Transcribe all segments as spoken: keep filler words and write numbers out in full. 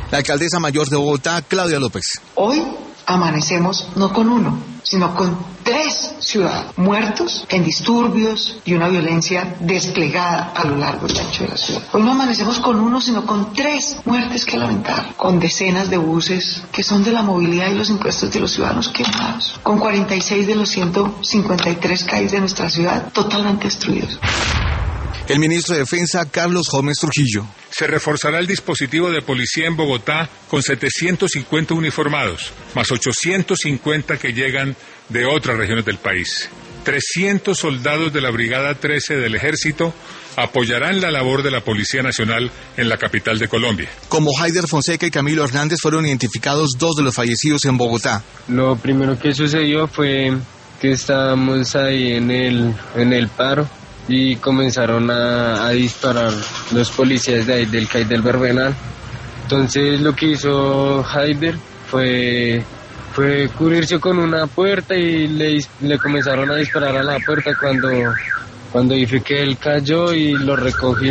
La alcaldesa mayor de Bogotá, Claudia López. Hoy amanecemos no con uno, sino con tres ciudadanos muertos en disturbios y una violencia desplegada a lo largo y ancho de la ciudad. Hoy no amanecemos con uno, sino con tres muertes que lamentar, con decenas de buses que son de la movilidad y los impuestos de los ciudadanos quemados, con cuarenta y seis de los ciento cincuenta y tres calles de nuestra ciudad totalmente destruidos. El ministro de Defensa, Carlos Gómez Trujillo. Se reforzará el dispositivo de policía en Bogotá con setecientos cincuenta uniformados, más ochocientos cincuenta que llegan de otras regiones del país. trescientos soldados de la Brigada trece del Ejército apoyarán la labor de la Policía Nacional en la capital de Colombia. Como Haider Fonseca y Camilo Hernández fueron identificados dos de los fallecidos en Bogotá. Lo primero que sucedió fue que estábamos ahí en el, en el paro y comenzaron a, a disparar los policías de ahí del C A I del Verbenal. Entonces lo que hizo Haider fue, fue cubrirse con una puerta y le, le comenzaron a disparar a la puerta cuando, cuando dije que él cayó y lo recogí.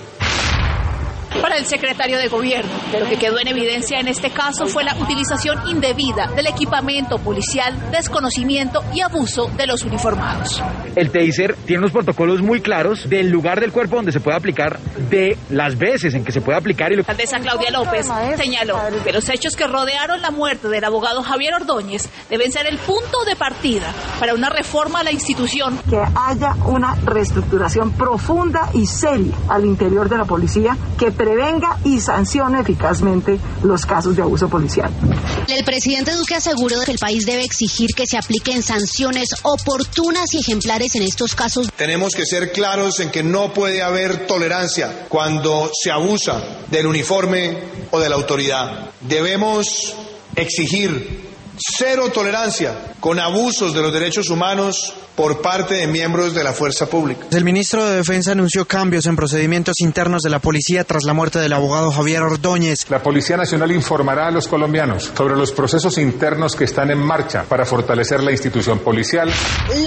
Para el secretario de Gobierno, lo que quedó en evidencia en este caso fue la utilización indebida del equipamiento policial, desconocimiento y abuso de los uniformados. El taser tiene unos protocolos muy claros del lugar del cuerpo donde se puede aplicar, de las veces en que se puede aplicar. Y lo... La alcaldesa Claudia López señaló que los hechos que rodearon la muerte del abogado Javier Ordóñez deben ser el punto de partida para una reforma a la institución. Que haya una reestructuración profunda y seria al interior de la policía que prevenga y sancione eficazmente los casos de abuso policial. El presidente Duque aseguró que el país debe exigir que se apliquen sanciones oportunas y ejemplares en estos casos. Tenemos que ser claros en que no puede haber tolerancia cuando se abusa del uniforme o de la autoridad. Debemos exigir cero tolerancia con abusos de los derechos humanos por parte de miembros de la fuerza pública. El ministro de Defensa anunció cambios en procedimientos internos de la policía tras la muerte del abogado Javier Ordóñez. La Policía Nacional informará a los colombianos sobre los procesos internos que están en marcha para fortalecer la institución policial.